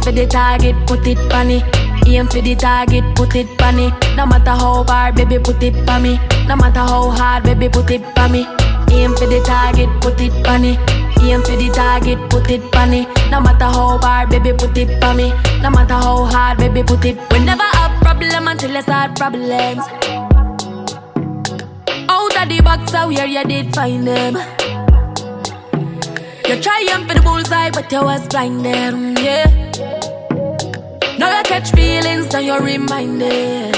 for the target, put it on it. Aim for the target, put it on it. No matter how hard, baby, put it on me. No matter how hard, baby, put it on me. Aim for the target, put it on it. Aim for the target, put it on it. No matter how hard, baby, put it on me. No matter how hard, baby, put it. We never have problem until you start problems. Out of the box, how where you did find them. You trying for the bullseye, but you was blinded, yeah. Now you catch feelings, now you're reminded.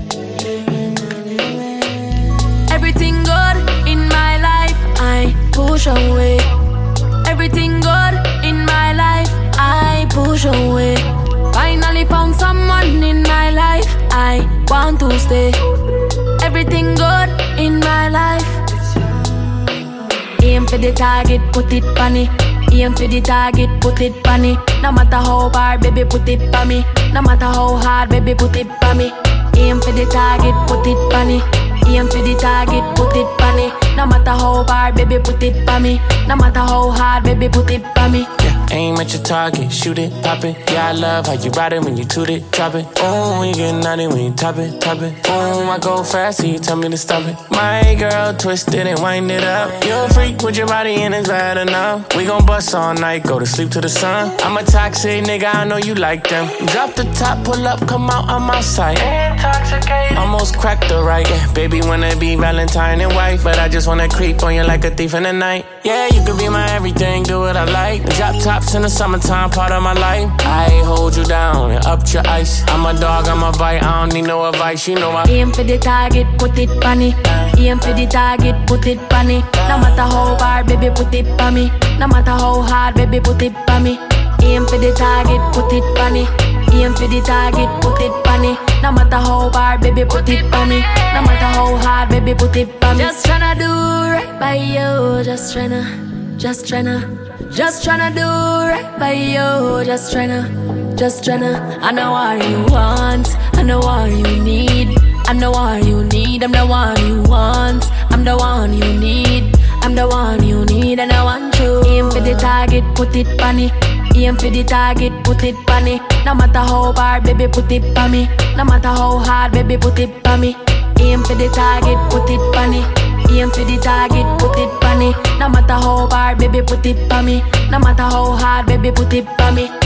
Everything good in my life, I push away. Everything good in my life, I push away. Finally found someone in my life, I want to stay. Everything good in my life. Aim for the target, put it on it. Aim for the target, put it on it. No matter how hard, baby, put it on me. No matter how hard, baby, put it on me. Aim for the target, put it on it. Aim for the target, put it on it. No matter how hard, baby, put it on me. No matter how hard, baby, put it on me. Yeah, aim at your target, shoot it, pop it. Yeah, I love how you ride it when you toot it, drop it. Oh, you get naughty when you top it, top it. Oh, I go fast, so you tell me to stop it. My girl, twist it and wind it up. You're a freak with your body and it's bad enough. We gon' bust all night, go to sleep to the sun. I'm a toxic nigga, I know you like them. Drop the top, pull up, come out, I'm outside. Intoxicated. Almost cracked the right, yeah. Baby wanna be Valentine and white, but I just wanna creep on you like a thief in the night. Yeah, you could be my everything, do what I like. Drop tops in the summertime, part of my life. I hold you down and up your ice. I'm a dog, I'm a bite, I don't need no advice, you know I aim for the target, put it on it. Aim for the target, put it on it. No matter how hard, baby, put it on me. No matter how hard, baby, put it on me. Aim for the target, put it on it. Aim for the target, put it on it. No matter how hard, baby, put it on me. No matter how hard, baby, put it on me. Just tryna do right by you. Just tryna do right by you. Just tryna. I know what you want, I know what you need. I'm the one you need, I'm the one you want. I'm the one you need, I'm the one you need, and I want you. Aim for the target, put it on it. Aim for the target, put it on it. No matter how hard, baby, put it on me. No matter how hard, baby, put it on me. Aim for the target, put it on it. Aim for the target, put it on it. No matter how hard, baby, put it on me. No matter how hard, baby, put it on me.